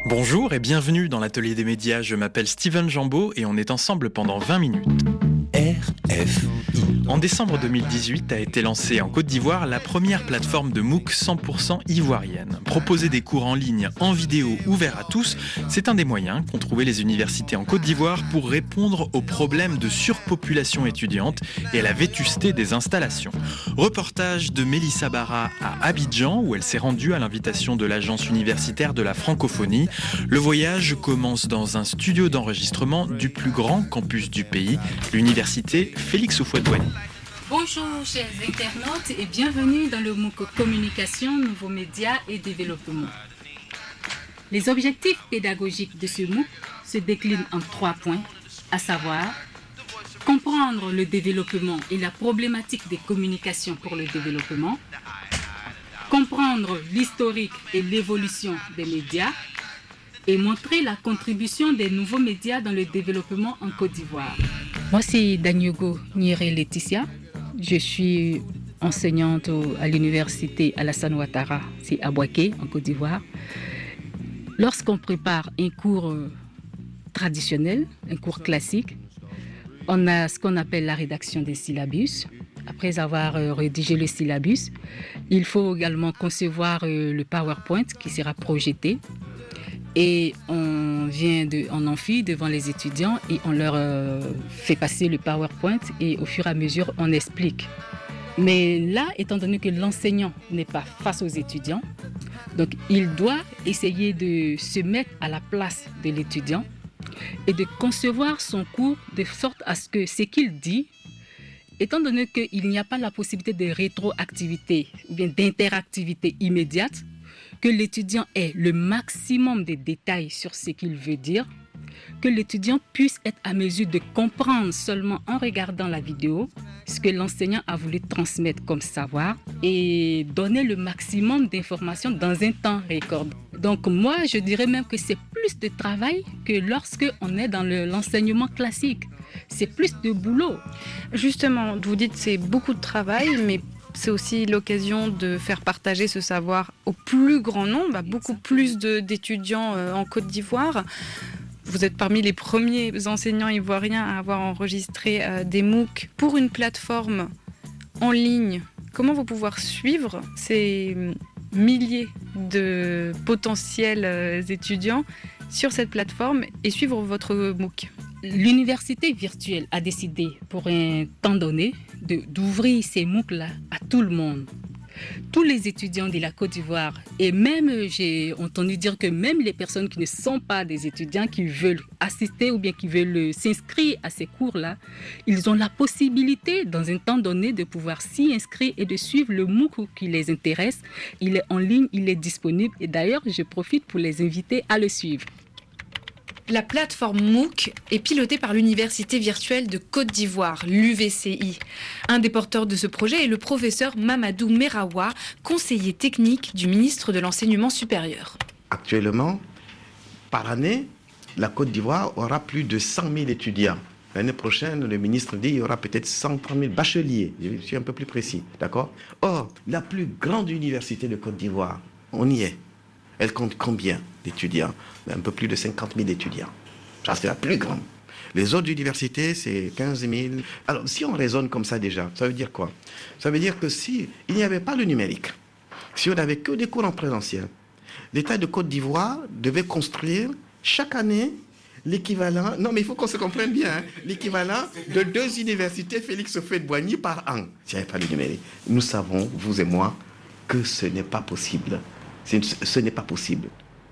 Bonjour et bienvenue dans l'atelier des médias, je m'appelle Steven Jambeau et on est ensemble pendant 20 minutes. RFI. En décembre 2018 a été lancée en Côte d'Ivoire la première plateforme de MOOC 100% ivoirienne. Proposer des cours en ligne, en vidéo, ouverts à tous, c'est un des moyens qu'ont trouvé les universités en Côte d'Ivoire pour répondre aux problèmes de surpopulation étudiante et à la vétusté des installations. Reportage de Mélissa Barra à Abidjan où elle s'est rendue à l'invitation de l'Agence universitaire de la francophonie. Le voyage commence dans un studio d'enregistrement du plus grand campus du pays, l'université Félix Houphouët-Boigny. Bonjour chers internautes et bienvenue dans le MOOC Communication, Nouveaux médias et Développement. Les objectifs pédagogiques de ce MOOC se déclinent en 3 points, à savoir comprendre le développement et la problématique des communications pour le développement, comprendre l'historique et l'évolution des médias et montrer la contribution des nouveaux médias dans le développement en Côte d'Ivoire. Moi, c'est Dagnogo Nyere Laetitia. Je suis enseignante à l'université Alassane Ouattara, c'est à Bouaké, en Côte d'Ivoire. Lorsqu'on prépare un cours traditionnel, un cours classique, on a ce qu'on appelle la rédaction des syllabus. Après avoir rédigé le syllabus, il faut également concevoir le PowerPoint qui sera projeté. Et on en amphi devant les étudiants et on leur fait passer le PowerPoint et au fur et à mesure, on explique. Mais là, étant donné que l'enseignant n'est pas face aux étudiants, donc il doit essayer de se mettre à la place de l'étudiant et de concevoir son cours de sorte à ce que ce qu'il dit, étant donné qu'il n'y a pas la possibilité de rétroactivité ou bien d'interactivité immédiate, que l'étudiant ait le maximum de détails sur ce qu'il veut dire, que l'étudiant puisse être à mesure de comprendre seulement en regardant la vidéo ce que l'enseignant a voulu transmettre comme savoir et donner le maximum d'informations dans un temps record. Donc moi, je dirais même que c'est plus de travail que lorsque on est dans l'enseignement classique. C'est plus de boulot. Justement, vous dites que c'est beaucoup de travail, mais c'est aussi l'occasion de faire partager ce savoir au plus grand nombre, à beaucoup plus d'étudiants en Côte d'Ivoire. Vous êtes parmi les premiers enseignants ivoiriens à avoir enregistré des MOOC pour une plateforme en ligne. Comment vous pouvez suivre ces milliers de potentiels étudiants sur cette plateforme et suivre votre MOOC? L'université virtuelle a décidé pour un temps donné d'ouvrir ces MOOC-là à tout le monde. Tous les étudiants de la Côte d'Ivoire et même, j'ai entendu dire que même les personnes qui ne sont pas des étudiants qui veulent assister ou bien qui veulent s'inscrire à ces cours-là, ils ont la possibilité dans un temps donné de pouvoir s'y inscrire et de suivre le MOOC qui les intéresse. Il est en ligne, il est disponible et d'ailleurs je profite pour les inviter à le suivre. La plateforme MOOC est pilotée par l'Université virtuelle de Côte d'Ivoire, l'UVCI. Un des porteurs de ce projet est le professeur Mamadou Merawa, conseiller technique du ministre de l'Enseignement supérieur. Actuellement, par année, la Côte d'Ivoire aura plus de 100 000 étudiants. L'année prochaine, le ministre dit qu'il y aura peut-être 130 000 bacheliers. Je suis un peu plus précis, d'accord? Or, la plus grande université de Côte d'Ivoire, on y est. Elle compte combien d'étudiants? Un peu plus de 50 000 étudiants. Ça, c'est la plus grande. Les autres universités, c'est 15 000. Alors, si on raisonne comme ça déjà, ça veut dire quoi? Ça veut dire que si il n'y avait pas le numérique, si on n'avait que des cours en présentiel, l'État de Côte d'Ivoire devait construire chaque année l'équivalent, non mais il faut qu'on se comprenne bien, l'équivalent de 2 universités Félix Houphouët-Boigny par an. S'il n'y avait pas le numérique. Nous savons, vous et moi, que ce n'est pas possible. Ce n'est pas possible.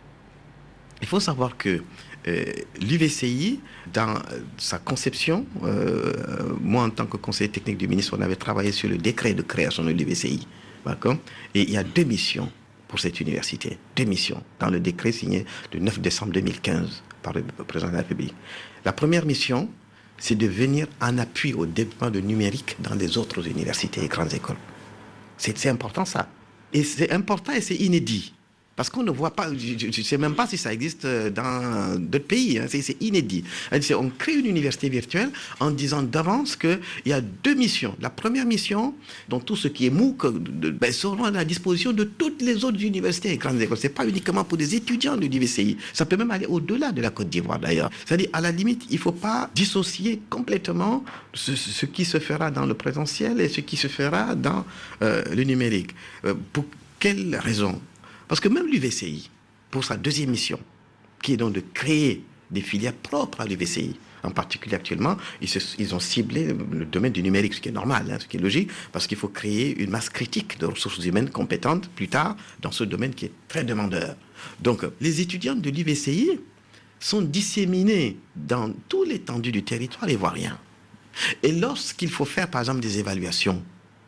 Il faut savoir que l'UVCI, dans sa conception, moi en tant que conseiller technique du ministre, on avait travaillé sur le décret de création de l'UVCI. D'accord? Et il y a 2 missions pour cette université. 2 missions dans le décret signé le 9 décembre 2015 par le président de la République. La première mission, c'est de venir en appui au développement du numérique dans les autres universités et grandes écoles. C'est important ça. Et c'est important et c'est inédit. Parce qu'on ne voit pas, je ne sais même pas si ça existe dans d'autres pays, hein, c'est inédit. On crée une université virtuelle en disant d'avance qu'il y a 2 missions. La première mission, dont tout ce qui est MOOC, seront à la disposition de toutes les autres universités et grandes écoles. Ce n'est pas uniquement pour des étudiants de l'UVCI. Ça peut même aller au-delà de la Côte d'Ivoire d'ailleurs. C'est-à-dire, à la limite, il ne faut pas dissocier complètement ce qui se fera dans le présentiel et ce qui se fera dans le numérique. Pour quelle raison ? Parce que même l'UVCI, pour sa deuxième mission, qui est donc de créer des filières propres à l'UVCI, en particulier actuellement, ils ont ciblé le domaine du numérique, ce qui est normal, hein, ce qui est logique, parce qu'il faut créer une masse critique de ressources humaines compétentes plus tard dans ce domaine qui est très demandeur. Donc, les étudiants de l'UVCI sont disséminés dans toute l'étendue du territoire ivoirien. Et lorsqu'il faut faire, par exemple, des évaluations,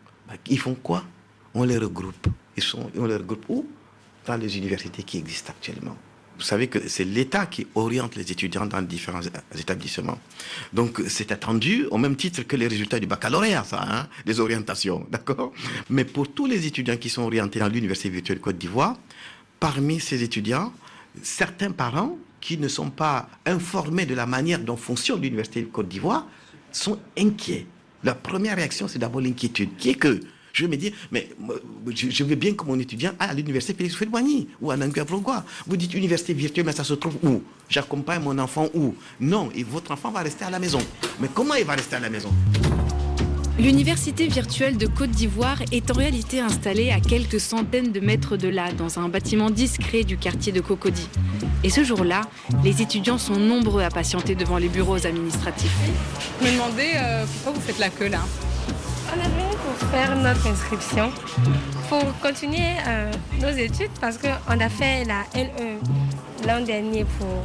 ils font quoi ? On les regroupe. On les regroupe où ? Dans les universités qui existent actuellement. Vous savez que c'est l'État qui oriente les étudiants dans les différents établissements. Donc c'est attendu au même titre que les résultats du baccalauréat, ça, hein, les orientations, d'accord ? Mais pour tous les étudiants qui sont orientés dans l'Université virtuelle Côte d'Ivoire, parmi ces étudiants, certains parents qui ne sont pas informés de la manière dont fonctionne l'Université Côte d'Ivoire sont inquiets. Leur première réaction, c'est d'abord l'inquiétude, qui est que je vais me dire, mais je veux bien que mon étudiant aille à l'université Félix Houphouët-Boigny ou à Nantua-Vlogua. Vous dites université virtuelle, mais ça se trouve où ? J'accompagne mon enfant où ? Non, et votre enfant va rester à la maison. Mais comment il va rester à la maison ? L'université virtuelle de Côte d'Ivoire est en réalité installée à quelques centaines de mètres de là, dans un bâtiment discret du quartier de Cocody. Et ce jour-là, les étudiants sont nombreux à patienter devant les bureaux administratifs. Je me demandais pourquoi vous faites la queue là ? On est venu pour faire notre inscription, pour continuer nos études, parce qu'on a fait la LE l'an dernier pour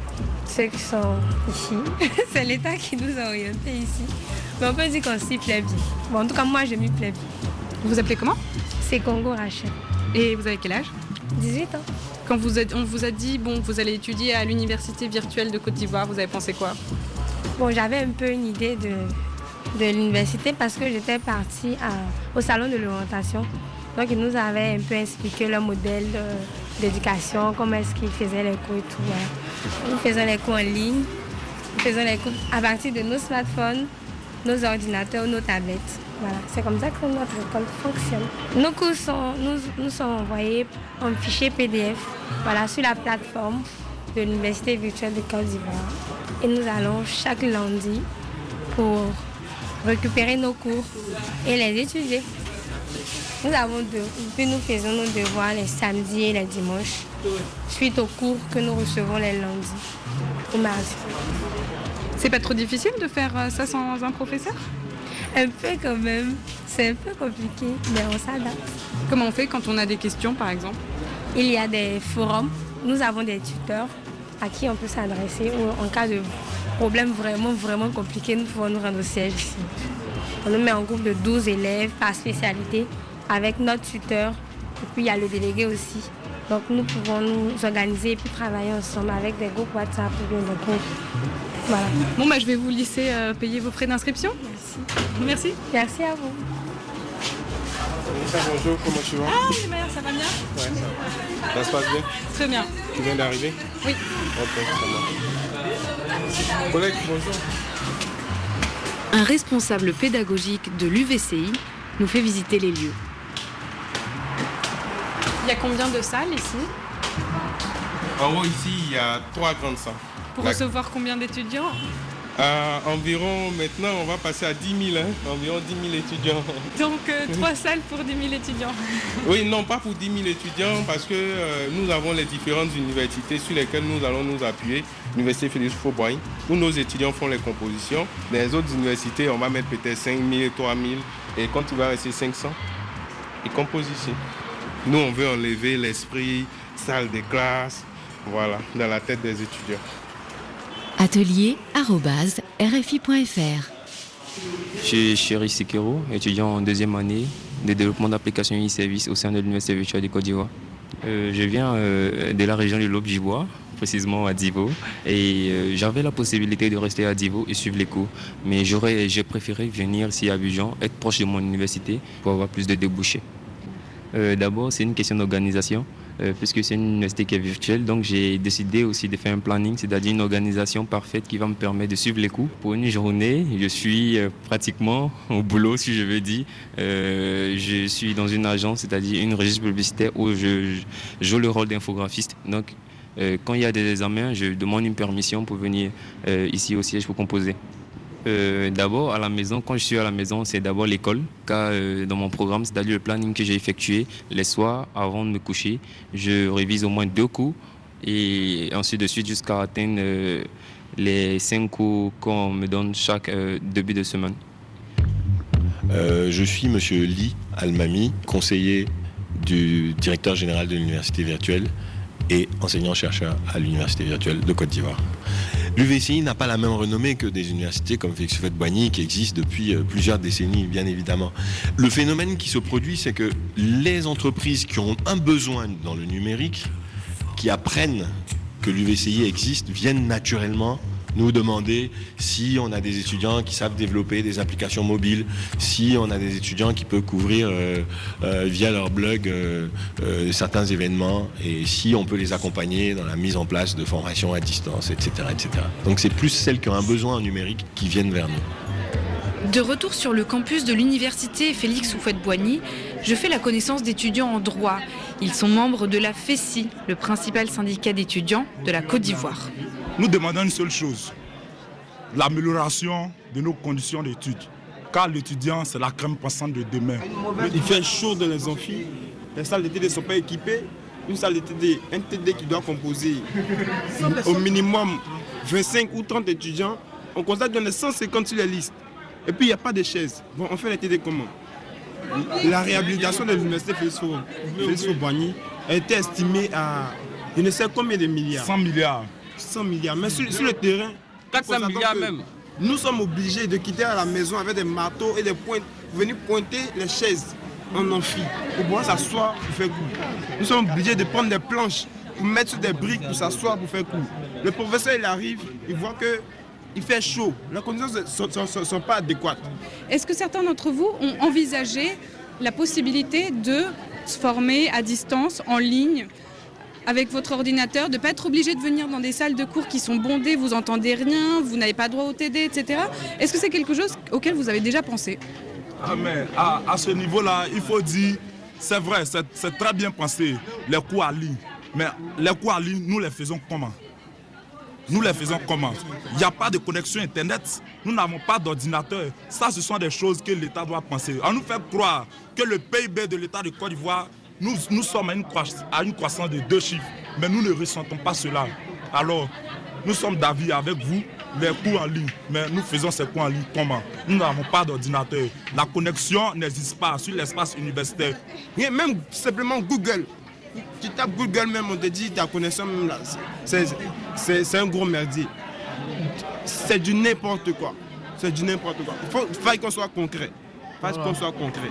ceux qui sont ici. C'est l'État qui nous a orientés ici. Mais on peut dire qu'on s'y plaît bien. Bon, en tout cas, moi, je m'y plais bien. Vous vous appelez comment ? C'est Congo Rachel. Et vous avez quel âge ? 18 ans. Quand on vous a dit, bon, vous allez étudier à l'université virtuelle de Côte d'Ivoire, vous avez pensé quoi ? Bon, j'avais un peu une idée de l'université parce que j'étais partie au salon de l'orientation. Donc, ils nous avaient un peu expliqué leur modèle d'éducation, comment est-ce qu'ils faisaient les cours et tout. Voilà. Nous faisons les cours en ligne, nous faisons les cours à partir de nos smartphones, nos ordinateurs, nos tablettes. Voilà, c'est comme ça que notre école fonctionne. Nos cours nous sont envoyés en fichier PDF, voilà, sur la plateforme de l'Université virtuelle de Côte d'Ivoire. Et nous allons chaque lundi pour récupérer nos cours et les étudier. Nous faisons nos devoirs les samedis et les dimanches, suite aux cours que nous recevons les lundis ou mardis. C'est pas trop difficile de faire ça sans un professeur ? Un peu quand même. C'est un peu compliqué, mais on s'adapte. Comment on fait quand on a des questions, par exemple ? Il y a des forums. Nous avons des tuteurs à qui on peut s'adresser ou en cas de problème vraiment compliqué, nous pouvons nous rendre au siège ici. On nous met en groupe de 12 élèves par spécialité avec notre tuteur. Et puis il y a le délégué aussi. Donc nous pouvons nous organiser et puis travailler ensemble avec des groupes WhatsApp ou bien des groupes. Voilà. Bon, je vais vous laisser payer vos frais d'inscription. Merci. Merci à vous. Bonjour, comment tu vas ? Ah, c'est meilleur, ça va bien ? Ouais, ça se passe bien ? Très bien. Tu viens d'arriver ? Oui. Ok, ça marche. Collègue, bonjour. Un responsable pédagogique de l'UVCI nous fait visiter les lieux. Il y a combien de salles ici ? En haut, ici, il y a 3 grandes salles. Pour recevoir combien d'étudiants ? Environ, maintenant, on va passer à 10 000, environ 10 000 étudiants. Donc, 3 salles pour 10 000 étudiants. Oui, non, pas pour 10 000 étudiants, parce que nous avons les différentes universités sur lesquelles nous allons nous appuyer. L'université Félix Houphouët-Boigny, où nos étudiants font les compositions. Dans les autres universités, on va mettre peut-être 5 000, 3 000, et quand il va rester 500, ils composent ici. Nous, on veut enlever l'esprit salle de classe, voilà, dans la tête des étudiants. atelier@rfi.fr. Je suis Chéri Sikero, étudiant en 2e année de développement d'applications e-service au sein de l'Université virtuelle de Côte d'Ivoire. Je viens de la région de l'Aube-Gibois, précisément à Divo, et j'avais la possibilité de rester à Divo et suivre les cours, mais j'ai préféré venir ici à Abidjan, être proche de mon université pour avoir plus de débouchés. D'abord, c'est une question d'organisation. puisque c'est une université qui est virtuelle. Donc j'ai décidé aussi de faire un planning, c'est-à-dire une organisation parfaite qui va me permettre de suivre les cours. Pour une journée, je suis pratiquement au boulot, si je veux dire. Je suis dans une agence, c'est-à-dire une registre publicitaire où je joue le rôle d'infographiste. Donc quand il y a des examens, je demande une permission pour venir ici au siège pour composer. D'abord à la maison, quand je suis à la maison, c'est d'abord l'école, car dans mon programme, c'est-à-dire le planning que j'ai effectué, les soirs avant de me coucher, je révise au moins 2 cours et ensuite de suite jusqu'à atteindre les 5 cours qu'on me donne chaque début de semaine. Je suis monsieur Ly Almami, conseiller du directeur général de l'université virtuelle et enseignant-chercheur à l'université virtuelle de Côte d'Ivoire. L'UVCI n'a pas la même renommée que des universités comme Félix Houphouët-Boigny qui existent depuis plusieurs décennies, bien évidemment. Le phénomène qui se produit, c'est que les entreprises qui ont un besoin dans le numérique, qui apprennent que l'UVCI existe, viennent naturellement nous demander si on a des étudiants qui savent développer des applications mobiles, si on a des étudiants qui peuvent couvrir via leur blog certains événements et si on peut les accompagner dans la mise en place de formations à distance, etc., etc. Donc c'est plus celles qui ont un besoin en numérique qui viennent vers nous. De retour sur le campus de l'université Félix Houphouët-Boigny, je fais la connaissance d'étudiants en droit. Ils sont membres de la FESI, le principal syndicat d'étudiants de la Côte d'Ivoire. Nous demandons une seule chose, l'amélioration de nos conditions d'études. Car l'étudiant, c'est la crème passante de demain. Il fait chaud dans les amphis, les salles de TD ne sont pas équipées. Une salle de TD, un TD qui doit composer au minimum 25 ou 30 étudiants, on constate qu'il y en a 150 sur les listes. Et puis il n'y a pas de chaises. Bon, on fait les TD comment? La réhabilitation de l'université Félix Houphouët-Boigny a été estimée à je ne sais combien de milliards. 100 milliards. 100 milliards. Mais sur le terrain, 400 milliards même. Nous sommes obligés de quitter à la maison avec des marteaux et des pointes pour venir pointer les chaises en amphi pour pouvoir s'asseoir pour faire cours. Nous sommes obligés de prendre des planches pour mettre sur des briques pour s'asseoir pour faire cours. Le professeur il arrive, il voit qu'il fait chaud. Les conditions ne sont pas adéquates. Est-ce que certains d'entre vous ont envisagé la possibilité de se former à distance, en ligne, avec votre ordinateur, de ne pas être obligé de venir dans des salles de cours qui sont bondées, vous n'entendez rien, vous n'avez pas droit au TD, etc. Est-ce que c'est quelque chose auquel vous avez déjà pensé? Ah mais à ce niveau-là, il faut dire, c'est vrai, c'est très bien pensé, les cours en ligne. Mais les cours en ligne, nous les faisons comment? Nous les faisons comment? Il n'y a pas de connexion Internet, nous n'avons pas d'ordinateur. Ça, ce sont des choses que l'État doit penser. On nous fait croire que le PIB de l'État de Côte d'Ivoire, nous sommes à une croissance de 2 chiffres, mais nous ne ressentons pas cela. Alors, nous sommes d'avis avec vous, les cours en ligne, mais nous faisons ces cours en ligne comment? Nous n'avons pas d'ordinateur. La connexion n'existe pas sur l'espace universitaire. Et même simplement Google. Tu tapes Google même, on te dit ta connexion même là. C'est un gros merdier. C'est du n'importe quoi. C'est du n'importe quoi. Il faut qu'on soit concret. Il faut qu'on soit concret.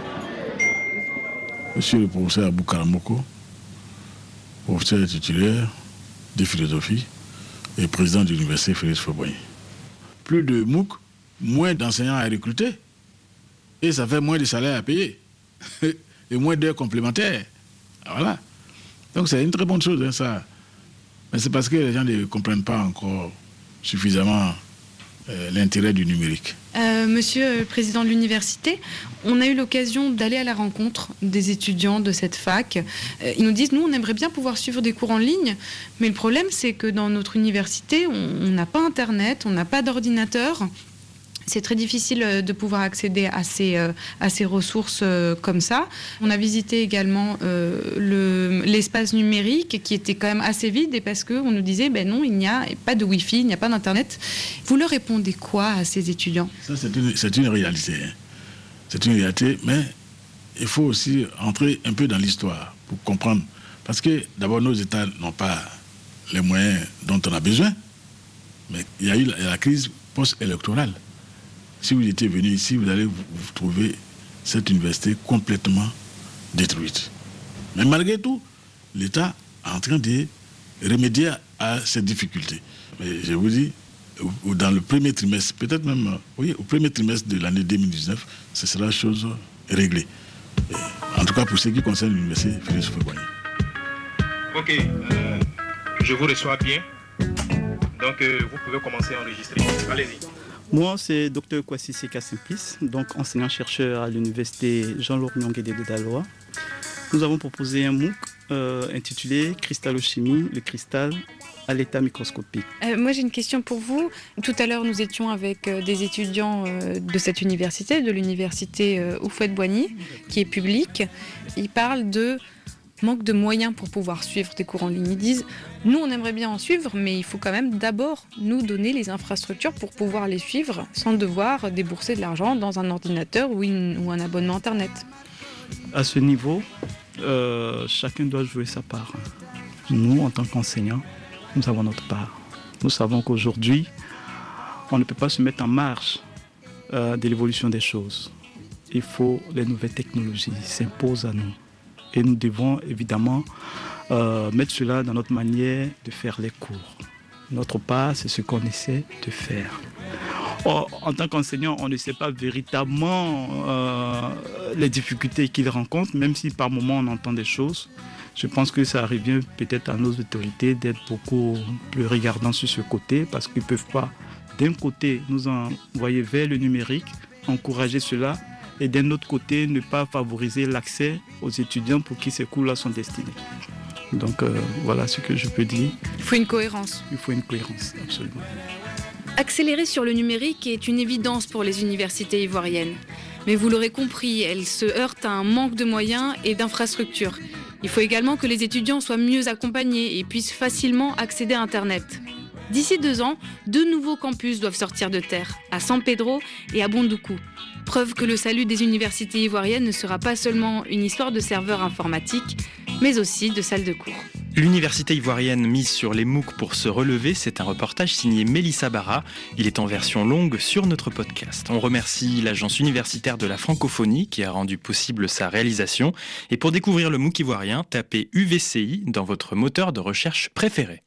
Monsieur le professeur Aboukara Moko, professeur titulaire de philosophie et président de l'université Félix Houphouët-Boigny. Plus de MOOC, moins d'enseignants à recruter et ça fait moins de salaires à payer et moins d'heures complémentaires. Voilà. Donc c'est une très bonne chose, hein, ça. Mais c'est parce que les gens ne comprennent pas encore suffisamment l'intérêt du numérique. Monsieur le président de l'université, on a eu l'occasion d'aller à la rencontre des étudiants de cette fac. Ils nous disent, nous, on aimerait bien pouvoir suivre des cours en ligne, mais le problème, c'est que dans notre université, on n'a pas Internet, on n'a pas d'ordinateur. C'est très difficile de pouvoir accéder à ces ressources comme ça. On a visité également l'espace numérique qui était quand même assez vide et parce qu'on nous disait ben non, il n'y a pas de Wi-Fi, il n'y a pas d'Internet. Vous leur répondez quoi à ces étudiants? Ça, c'est une réalité. Hein. C'est une réalité, mais il faut aussi entrer un peu dans l'histoire pour comprendre. Parce que d'abord, nos États n'ont pas les moyens dont on a besoin, mais il y a eu la crise post-électorale. Si vous étiez venu ici, vous allez vous trouver cette université complètement détruite. Mais malgré tout, l'État est en train de remédier à ces difficultés. Mais je vous dis, dans le premier trimestre, peut-être même, oui, au premier trimestre de l'année 2019, ce sera chose réglée. En tout cas, pour ce qui concerne l'université Félix Houphouët-Boigny. Ok, je vous reçois bien. Donc, vous pouvez commencer à enregistrer. Allez-y. Moi, c'est Dr Kwasi Seka Simplice, donc enseignant-chercheur à l'université Jean-Laurent Nyongede de Daloa. Nous avons proposé un MOOC intitulé Cristallochimie, le cristal à l'état microscopique. Moi, j'ai une question pour vous. Tout à l'heure, nous étions avec des étudiants de cette université, de l'université Houphouët-Boigny, qui est publique. Ils parlent de manque de moyens pour pouvoir suivre des cours en ligne. Ils disent, nous, on aimerait bien en suivre, mais il faut quand même d'abord nous donner les infrastructures pour pouvoir les suivre sans devoir débourser de l'argent dans un ordinateur ou un abonnement Internet. À ce niveau, chacun doit jouer sa part. Nous, en tant qu'enseignants, nous avons notre part. Nous savons qu'aujourd'hui, on ne peut pas se mettre en marge de l'évolution des choses. Il faut les nouvelles technologies s'imposent à nous. Et nous devons évidemment mettre cela dans notre manière de faire les cours. Notre part, c'est ce qu'on essaie de faire. En tant qu'enseignant, on ne sait pas véritablement les difficultés qu'ils rencontrent, même si par moments on entend des choses. Je pense que ça revient peut-être à nos autorités d'être beaucoup plus regardants sur ce côté, parce qu'ils ne peuvent pas, d'un côté, nous envoyer vers le numérique, encourager cela, et d'un autre côté, ne pas favoriser l'accès aux étudiants pour qui ces cours-là sont destinés. Donc voilà ce que je peux dire. Il faut une cohérence. Il faut une cohérence, absolument. Accélérer sur le numérique est une évidence pour les universités ivoiriennes. Mais vous l'aurez compris, elles se heurtent à un manque de moyens et d'infrastructures. Il faut également que les étudiants soient mieux accompagnés et puissent facilement accéder à Internet. D'ici 2 ans, 2 nouveaux campus doivent sortir de terre, à San Pedro et à Bondoukou. Preuve que le salut des universités ivoiriennes ne sera pas seulement une histoire de serveurs informatiques, mais aussi de salles de cours. L'université ivoirienne mise sur les MOOC pour se relever, c'est un reportage signé Mélissa Barra. Il est en version longue sur notre podcast. On remercie l'Agence universitaire de la francophonie qui a rendu possible sa réalisation. Et pour découvrir le MOOC ivoirien, tapez UVCI dans votre moteur de recherche préféré.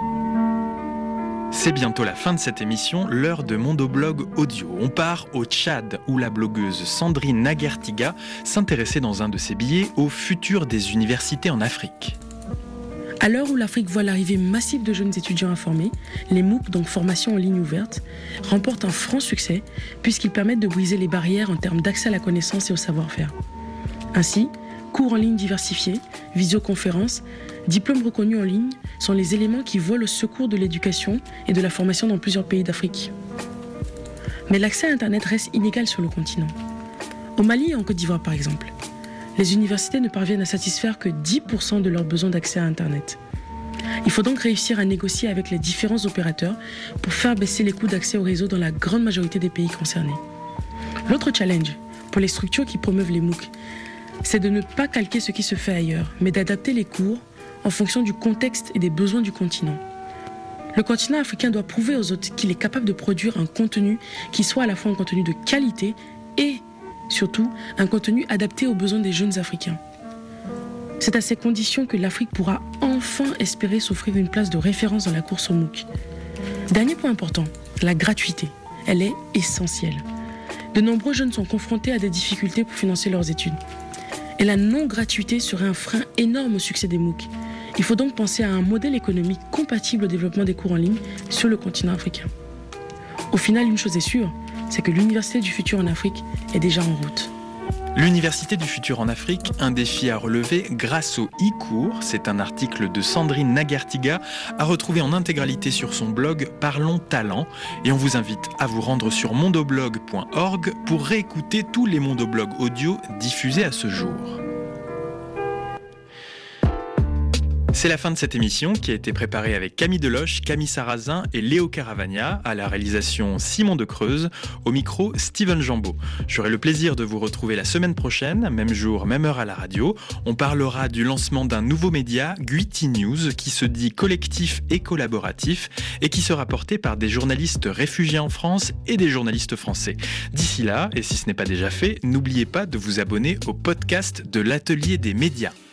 C'est bientôt la fin de cette émission, l'heure de Mondoblog audio. On part au Tchad, où la blogueuse Sandrine Naguertiga s'intéressait dans un de ses billets au futur des universités en Afrique. À l'heure où l'Afrique voit l'arrivée massive de jeunes étudiants informés, les MOOC, donc formation en ligne ouverte, remportent un franc succès puisqu'ils permettent de briser les barrières en termes d'accès à la connaissance et au savoir-faire. Ainsi, cours en ligne diversifiés, visioconférences, diplômes reconnus en ligne sont les éléments qui volent au secours de l'éducation et de la formation dans plusieurs pays d'Afrique. Mais l'accès à Internet reste inégal sur le continent. Au Mali et en Côte d'Ivoire par exemple, les universités ne parviennent à satisfaire que 10% de leurs besoins d'accès à Internet. Il faut donc réussir à négocier avec les différents opérateurs pour faire baisser les coûts d'accès au réseau dans la grande majorité des pays concernés. L'autre challenge pour les structures qui promeuvent les MOOC, c'est de ne pas calquer ce qui se fait ailleurs, mais d'adapter les cours en fonction du contexte et des besoins du continent. Le continent africain doit prouver aux autres qu'il est capable de produire un contenu qui soit à la fois un contenu de qualité et, surtout, un contenu adapté aux besoins des jeunes Africains. C'est à ces conditions que l'Afrique pourra enfin espérer s'offrir une place de référence dans la course au MOOC. Dernier point important, la gratuité. Elle est essentielle. De nombreux jeunes sont confrontés à des difficultés pour financer leurs études. Et la non-gratuité serait un frein énorme au succès des MOOC. Il faut donc penser à un modèle économique compatible au développement des cours en ligne sur le continent africain. Au final, une chose est sûre, c'est que l'Université du futur en Afrique est déjà en route. L'Université du futur en Afrique, un défi à relever grâce au e-cours. C'est un article de Sandrine Naguertiga à retrouver en intégralité sur son blog Parlons Talent. Et on vous invite à vous rendre sur mondoblog.org pour réécouter tous les mondoblogs audio diffusés à ce jour. C'est la fin de cette émission qui a été préparée avec Camille Deloche, Camille Sarrazin et Léo Caravagna, à la réalisation Simon de Creuse, au micro Steven Jambeau. J'aurai le plaisir de vous retrouver la semaine prochaine, même jour, même heure à la radio. On parlera du lancement d'un nouveau média, Guiti News, qui se dit collectif et collaboratif et qui sera porté par des journalistes réfugiés en France et des journalistes français. D'ici là, et si ce n'est pas déjà fait, n'oubliez pas de vous abonner au podcast de l'Atelier des médias.